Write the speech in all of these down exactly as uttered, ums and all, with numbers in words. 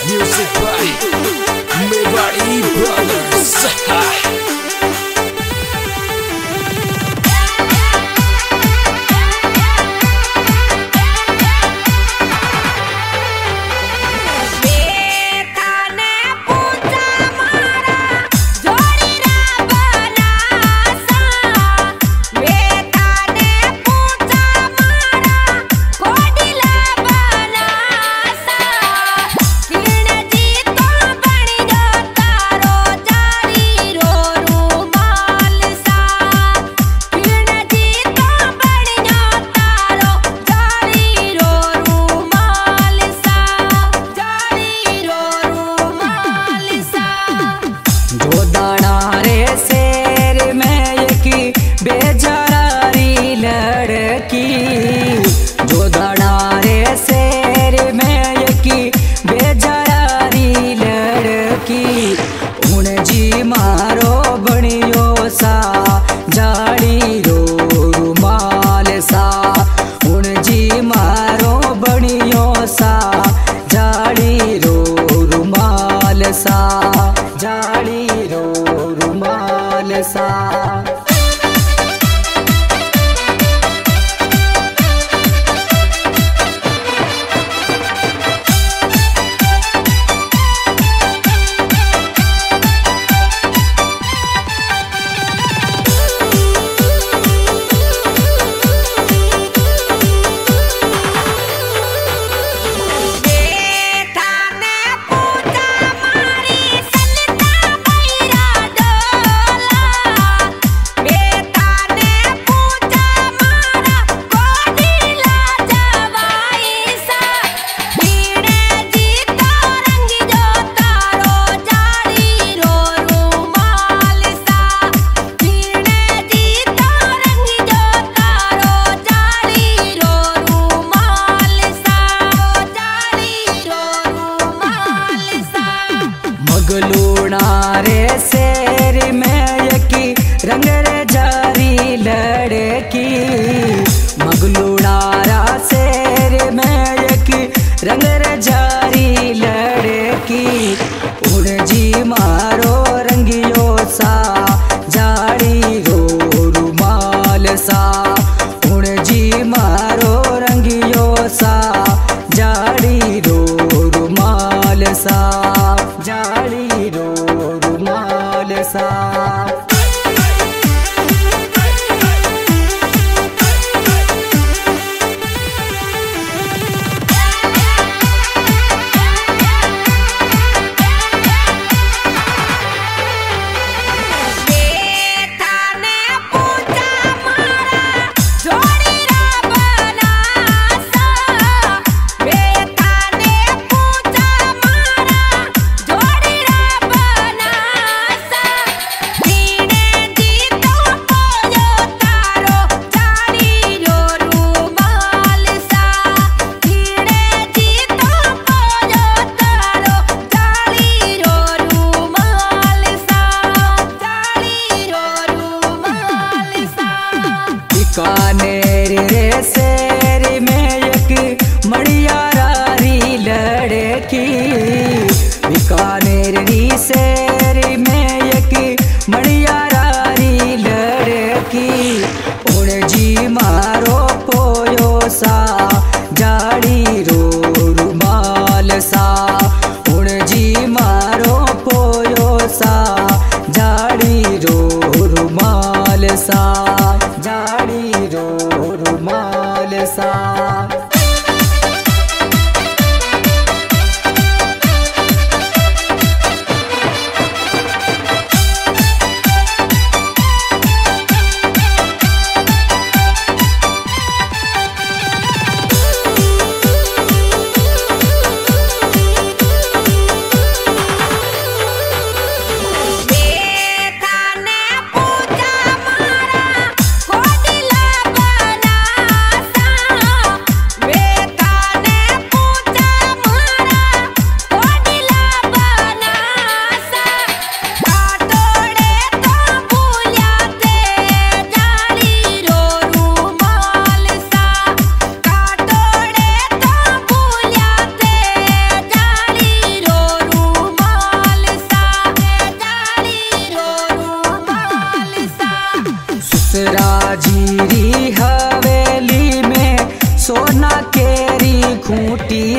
Music by Mewari Brothers. बेजरारी लड़की जो दड़ारे शेर में यकी बेजरारी लड़की उन जी मारो बनियो सा जाड़ी रो रुमाल सा उन जी मारो बनियो सा जाड़ी रो रुमाल सा जाड़ी रो रुमाल सा। मगलूणारे शेर में यकी रंग रे जारी लड़की मगलूणारा शेर में यकी रंग रे जारी लड़की उड़ जी मारो रंगियो सा जाड़ी रो रुमाल सा उड़ जी मारो रंगियो सा जाड़ी रो रुमाल सा जाड़ी रो रुमाल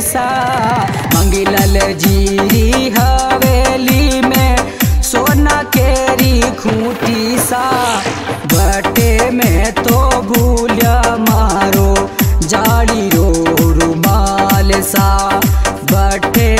सा मंगलल जीरी हवेली में सोना केरी खूंटी सा बटे में तो भूलिया मारो जाड़ी रो रुमाल सा बटे